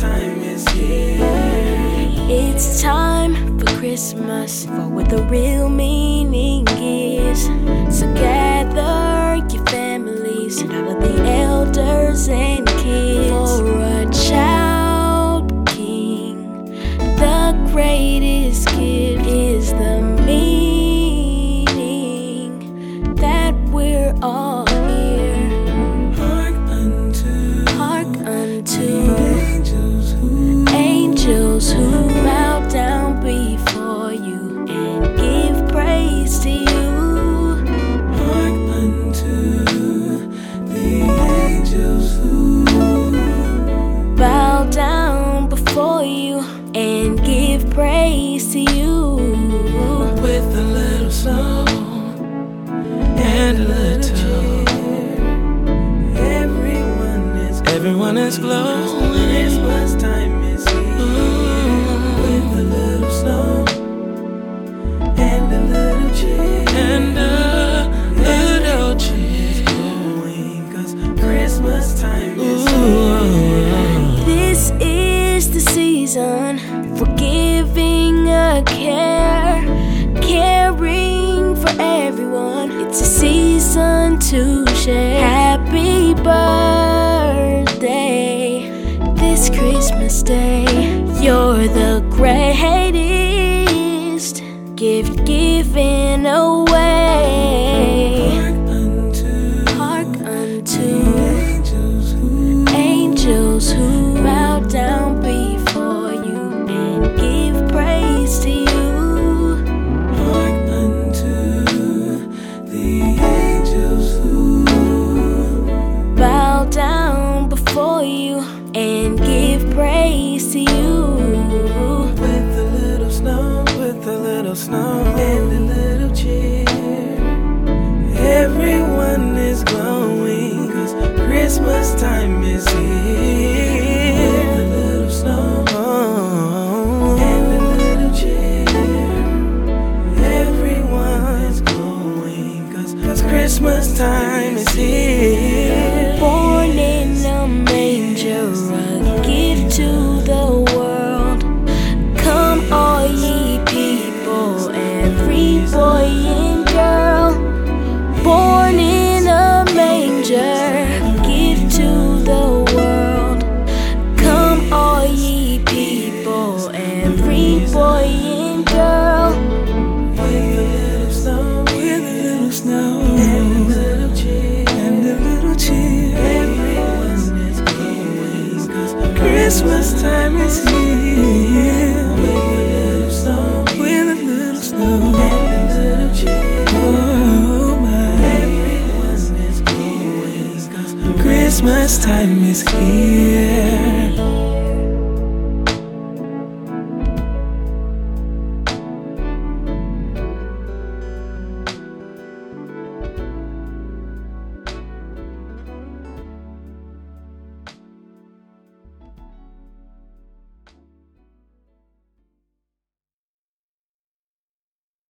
time is here. It's time for Christmas, for what the real meaning is. So gather your families and all of the elders and kids for a child king. The greatest gift is the meaning that we're all here. Hark unto angels who bow down before you and give praise to you. Hark unto the angels who Bow down before you and give praise to you. with a little snow and a little tear. Everyone is glowing. Christmas time is here. With a little snow and a little cheer. And a little cheer. 'Cause Christmas time is here. This is the season for giving a care, caring for everyone. It's a season to share. Happy birthday this Christmas day. You're the greatest gift given away. Hark unto Hark unto angels who angels who bow down before you and give praise to you. hark unto the angels who Bow down before you and give praise to you. with a little snow and a little cheer. Everyone is glowing 'cause Christmas time is here. With a little snow and a little cheer. Everyone is glowing 'cause Christmas time is here. Born in a manger, a gift to the world. Come all ye people, every boy and girl. Born in a manger, a gift to the world. Come all ye people, every boy and girl. With a little snow and a little cheer. Everyone is glowing 'cause Christmas time is here. With a little snow and a little cheer. Oh my, everyone is glowing 'cause Christmas time is here.